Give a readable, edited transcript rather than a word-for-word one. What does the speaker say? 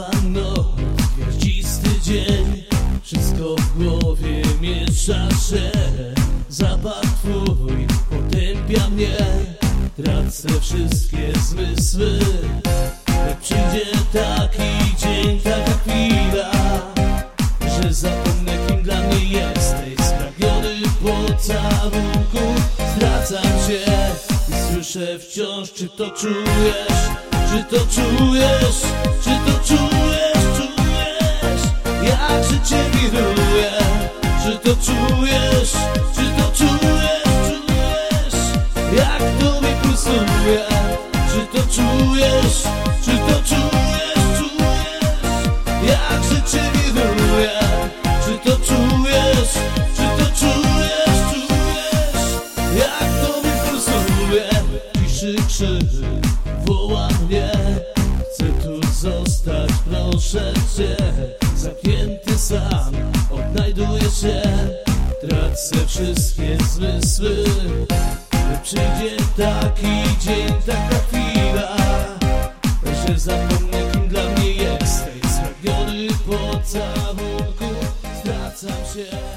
panno, gwiaździsty dzień, wszystko w głowie miesza się. Zapach twój potępia mnie, tracę wszystkie zmysły. Przyjdzie taki dzień, taka chwila, że zapomnę, kim dla mnie jesteś. Spragniony pocałunku zwracam się i słyszę wciąż, czy to czujesz, czy to czujesz, czy to czujesz, czujesz, jak życie wiruje. Czy to czujesz, czy to czujesz, czujesz, jak to mi pulsuje. Czy to czujesz, czy to czujesz, czujesz, jak życie wiruje. Czy to czujesz, czy to czujesz, czujesz, jak to mi pulsuje. Ciszy krzyk woła mnie, chcę tu zostać, proszę cię. Zamknięty sam odnajduję się, tracę wszystkie zmysły. Przyjdzie taki dzień, taka chwila, że zapomnę, kim dla mnie jesteś. Spragniony pocałunku zwracam się.